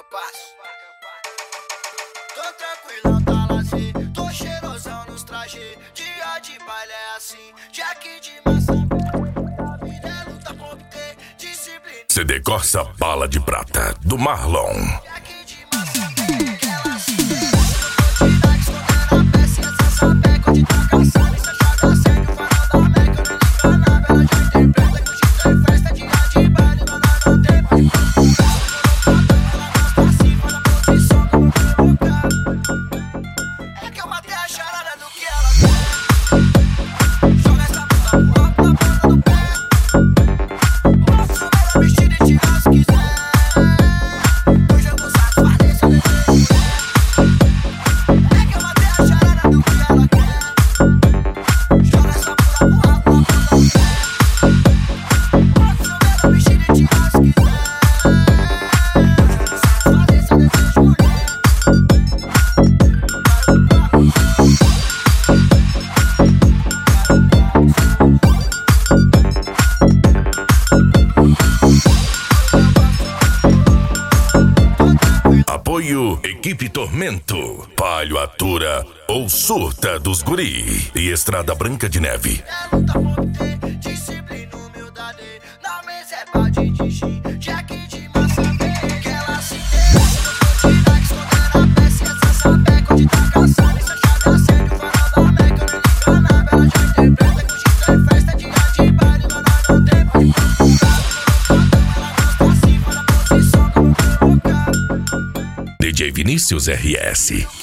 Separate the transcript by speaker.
Speaker 1: passo. Tô tranquilão, tá lazer. Tô cheirosão nos trajes. Dia de baile é assim. Jack de massa. Vida é luta com obter disciplina.
Speaker 2: CD Corsa Bala de Prata, do Marlon.
Speaker 1: Jack de massa. Ela se quantidade escondendo a peça. Essa sapeca de trocação. Isso é chave acende o farol da Meca. Eu não ligo a nave, ela já interpreta. Que o X tem festa. Dia de baile, não tem mais. É que eu matei a charada do que ela quer. Joga essa bunda pro alto na ponta do pé. Posso ela vestida e tirar se quiser. Hoje eu vou satisfazer seu desejo. É que eu matei a charada do que ela quer. Joga essa bunda pro alto na ponta do pé. Posso ela vestida e tirar se quiser. Satisfazer seu desejo, mulher.
Speaker 2: Apoio Equipe Tormento, Palio Atura ou Surta dos Guri e Estrada Branca de Neve.
Speaker 1: É luta por ter disciplina, humildade. Na mesa é pá de digir. Jack de massa verde. Que ela se interessa. Eu vou tirar escondendo a peça. Essa sapeca de trocação. Isso é chave acende o farol da Meca. Eu não ligo a nave, ela já interpreta. Que o X tem festa. Dia de baile, mas nós não tem mais. Ela gosta acima da posição como provocar.
Speaker 2: DJ Vinícius RS.